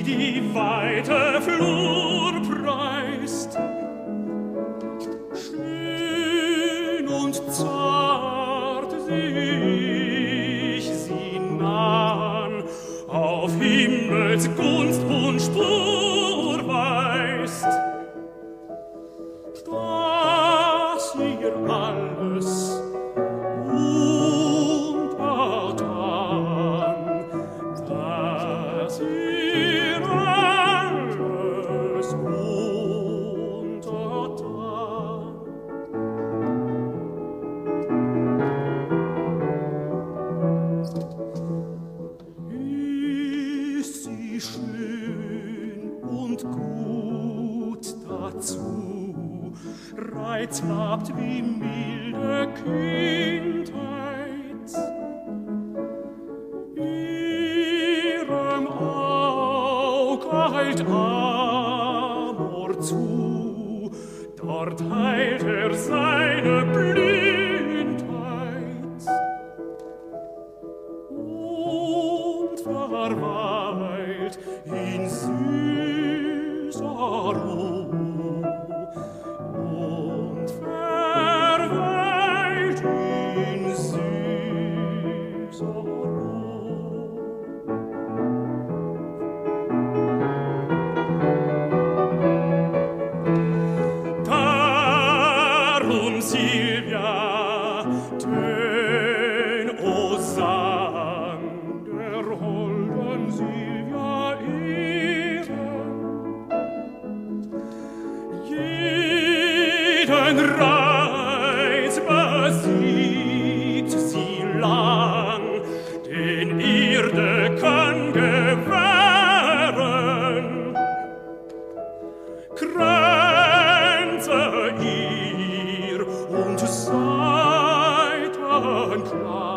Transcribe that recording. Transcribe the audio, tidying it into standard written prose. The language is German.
die weite Flur preist. Schön und zart sich sie nahen, auf Himmels Gunst und Spur weist, dass ihr alles untertan, dass ihr alles untertan. Ist sie schön und gut dazu, reizhaft wie milde Kindheit. Ihrem Aug heilt Amor zu, dort heilt seine Blindheit. Und verweilt in süßer Ruh, und verweilt in süßer Ruh. Darum, Silvia, tön, o Sang der holden Silvia Ehren. Jeden Reiz besiegt sie lang, den Erde kann gewähren. Kränze ihr und Seiten klar,